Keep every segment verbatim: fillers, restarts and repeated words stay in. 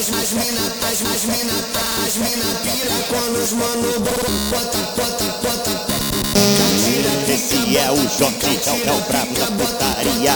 as mina, as as mina, as mina pira quando os mano bota, bota, bota. Esse é o Joque, é o brabo da putaria.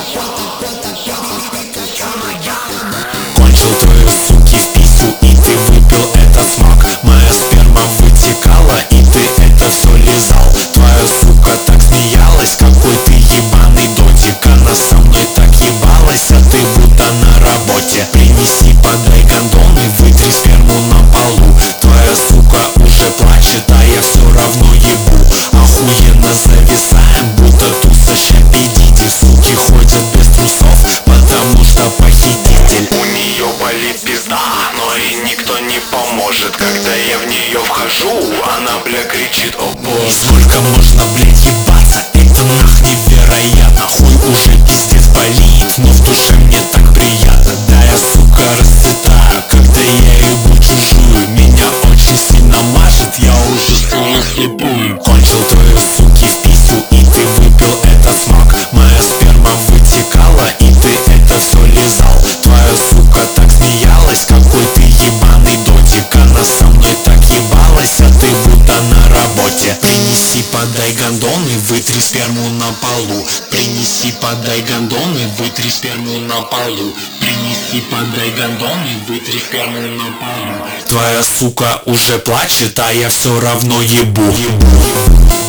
Кончил твою, суки, в писю, и ты выпил этот смак. Моя сперма вытекала, и ты это все лизал. Твоя сука так смеялась, какой ты ебаный дотик. Она со мной так ебалась, а ты будто на работе. Принеси, подай гондон и вытри сперму на полу. Твоя сука уже плачет, а я все равно ебу. Охуенно зависаем, будто туса щапидите. Суки ходят без трусов, потому что похититель. У нее болит пизда, но и никто не поможет. Когда я в нее вхожу, она, бля, кричит: о боже. Сколько можно, блядь, ебаться, это нах невероятно. Хуй уже пиздец болит, но в душе мне так приятно. Да, я, сука, расцветаю, когда я ебу чужую. Меня очень сильно мажет, я уже стою слепую. Кончил твою, суки, в писю, и ты выпил этот смак. Моя сперма вытекала, и ты это все лизал. Твоя сука так смеялась, какой ты ебаный дотик. Она со мной так ебалась, а ты будто на работе. Принеси, подай гондон и вытри сперму на полу. Принеси, подай гондон и вытри сперму на полу. Принеси, подай гондон и вытри сперму на полу. Твоя сука уже плачет, а я все равно ебу, ебу, ебу.